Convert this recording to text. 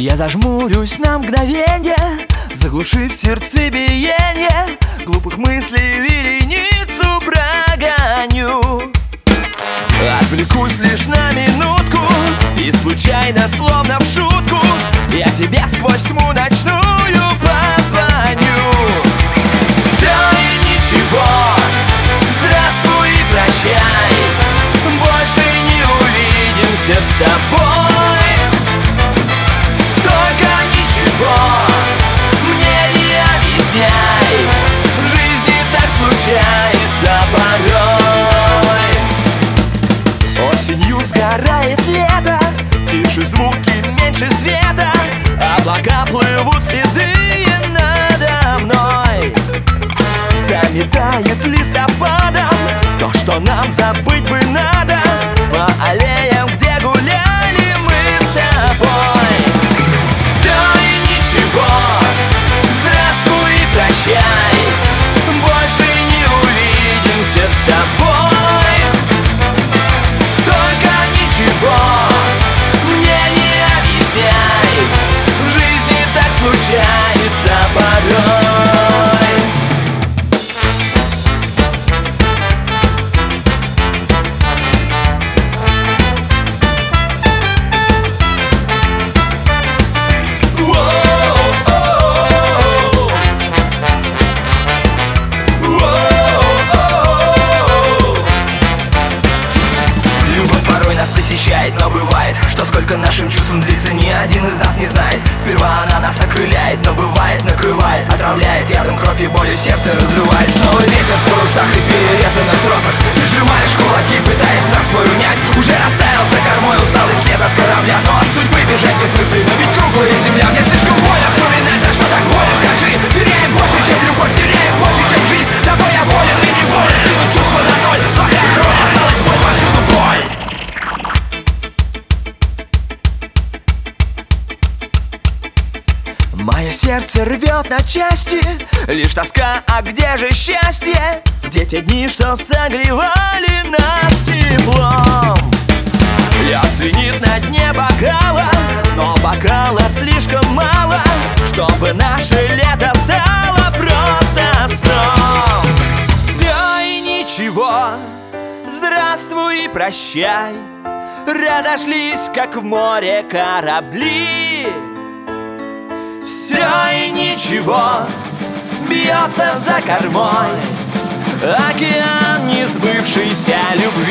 Я зажмурюсь на мгновенье, заглушив сердцебиение, глупых мыслей вереницу прогоню. Отвлекусь лишь на минутку и случайно, словно в шутку, я тебе сквозь тьму ночную позвоню. Все и ничего, здравствуй и прощай, больше не увидимся с тобой. Только ничего мне не объясняй, в жизни так случается порой. Осенью сгорает лето, тише звуки, меньше света, облака плывут седые надо мной. Заметает листопадом то, что нам забыть бы надо, по аллеям, где гуляли мы с тобой. Все и ничего, здравствуй и прощай, больше не увидимся с тобой. Только ничего мне не объясняй, в жизни так случается порой. Но бывает, что сколько нашим чувствам длится, ни один из нас не знает. Сперва она нас окрыляет, но бывает накрывает, отравляет ядом кровь и болью сердце разрывает. Снова ветер в парусах и в перерезанных тросах, ты сжимаешь кулаки, пытаясь страх свой унять. Уже растаял за кормой усталый след от корабля, но от судьбы бежать бессмысленно, ведь круглая земля. Мне слишком больно вспоминать, за что так больно, скажи. Теряем больше, чем любовь, теряем больше, чем жизнь. Тобой я волен и не волен, скинуть чувства на ноль. Плохая роль, осталась боль, повсюду боль. Мое сердце рвет на части, лишь тоска, а где же счастье? Где те дни, что согревали нас теплом? Лед звенит на дне бокала, но бокала слишком мало, чтобы наше лето стало просто сном. Все и ничего, здравствуй и прощай, разошлись, как в море корабли. Все и ничего, бьется за кормой океан несбывшейся любви.